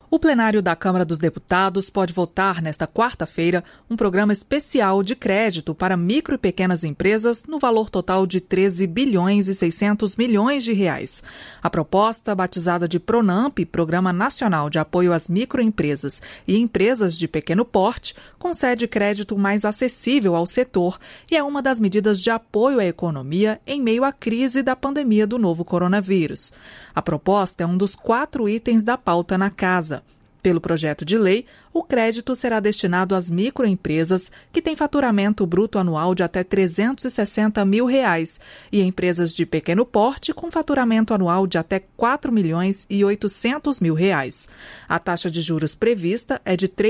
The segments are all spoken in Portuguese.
O plenário da Câmara dos Deputados pode votar nesta quarta-feira um programa especial de crédito para micro e pequenas empresas no valor total de 13 bilhões e 600 milhões de reais. A proposta, batizada de PRONAMP, Programa Nacional de Apoio às Microempresas e Empresas de Pequeno Porte, concede crédito mais acessível ao setor e é uma das medidas de apoio à economia em meio à crise da pandemia do novo coronavírus. A proposta é um dos 4 itens da pauta na Casa. Pelo projeto de lei, o crédito será destinado às microempresas que têm faturamento bruto anual de até R$ 360 mil e empresas de pequeno porte com faturamento anual de até R$ 4 milhões e 800 mil. A taxa de juros prevista é de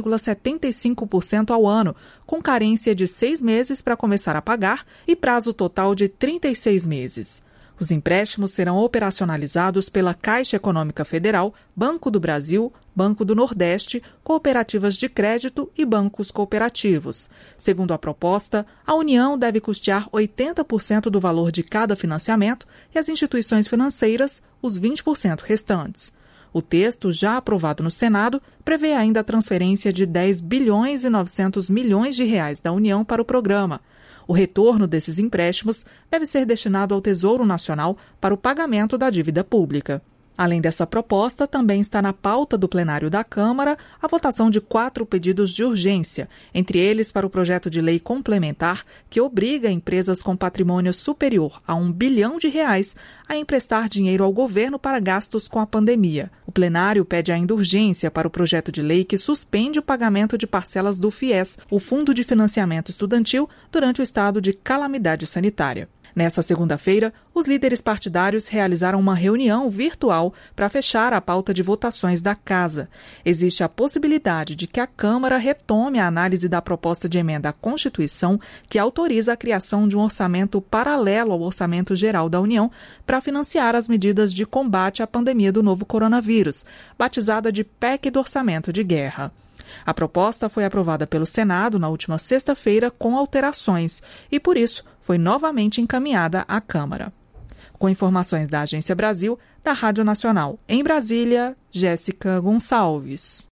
3,75% ao ano, com carência de 6 meses para começar a pagar e prazo total de 36 meses. Os empréstimos serão operacionalizados pela Caixa Econômica Federal, Banco do Brasil, Banco do Nordeste, cooperativas de crédito e bancos cooperativos. Segundo a proposta, a União deve custear 80% do valor de cada financiamento e as instituições financeiras os 20% restantes. O texto, já aprovado no Senado, prevê ainda a transferência de 10 bilhões e 900 milhões de reais da União para o programa. O retorno desses empréstimos deve ser destinado ao Tesouro Nacional para o pagamento da dívida pública. Além dessa proposta, também está na pauta do plenário da Câmara a votação de 4 pedidos de urgência, entre eles para o projeto de lei complementar que obriga empresas com patrimônio superior a R$ 1 bilhão a emprestar dinheiro ao governo para gastos com a pandemia. O plenário pede ainda urgência para o projeto de lei que suspende o pagamento de parcelas do FIES, o Fundo de Financiamento Estudantil, durante o estado de calamidade sanitária. Nessa segunda-feira, os líderes partidários realizaram uma reunião virtual para fechar a pauta de votações da Casa. Existe a possibilidade de que a Câmara retome a análise da proposta de emenda à Constituição que autoriza a criação de um orçamento paralelo ao Orçamento Geral da União para financiar as medidas de combate à pandemia do novo coronavírus, batizada de PEC do Orçamento de Guerra. A proposta foi aprovada pelo Senado na última sexta-feira com alterações e, por isso, foi novamente encaminhada à Câmara. Com informações da Agência Brasil, da Rádio Nacional em Brasília, Jéssica Gonçalves.